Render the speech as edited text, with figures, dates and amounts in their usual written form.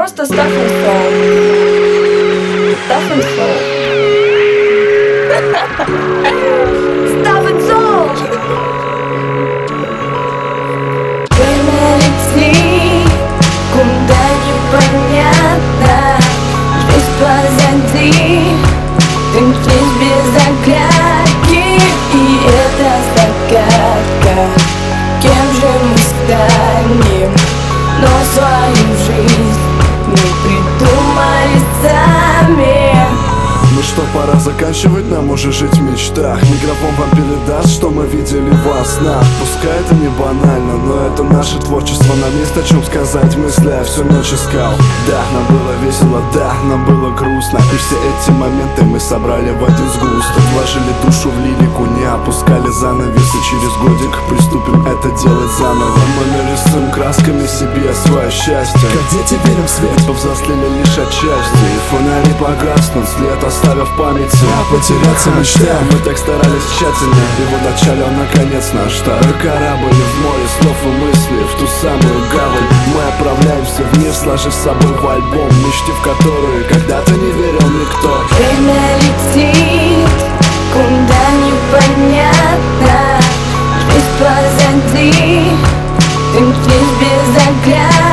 просто Stuff and Soul. Stuff and Soul. Stuff and Soul. Время летит, куда непонятно. Жизнь позади, ты здесь без оглядки. И это загадка, кем же мы станем, но свою жизнь мы придумали сами. Ну что, пора заканчивать, нам уже жить в мечтах. Микрофон вам передаст, что мы видели во снах. Пускай это не банально, но это наше творчество. Нам есть о чем сказать, мысли я всю ночь искал. Да, нам было весело, да, нам было грустно. И все эти моменты мы собрали в один сгусток. Вложили душу в лирику, не опускали занавесы. Через годик приступим это делать заново. Мы нарисуем красками себе свое счастье. Как дети верим в свет, повзрослели лишь отчасти. И фонари погаснут, след оставив в памяти. А потеряться мечтаем, мы так старались тщательно. И вот отчалил наконец наш старый корабль. И в море слов и мыслей, в ту самую гавань мы отправляемся вниз, сложив с собой в альбом мечты, в которые когда-то не верил никто. Время летит, куда непонятно. Жизнь позади, ты здесь без оглядки.